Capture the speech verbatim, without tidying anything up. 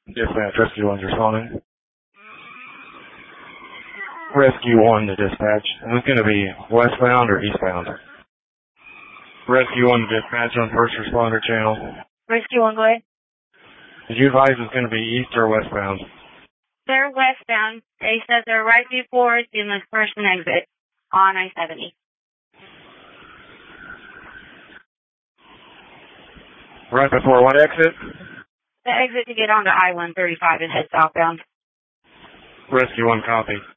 Dispatch, Rescue one's responding. Rescue one to dispatch. Is this going to be westbound or eastbound? Rescue one to dispatch on first responder channel. Rescue one, go ahead. Did you advise it's going to be east or westbound? They're westbound. They said they're right before the McPherson exit on I seventy. Right before what exit? The exit to get onto I one thirty-five and head southbound. Rescue one, copy.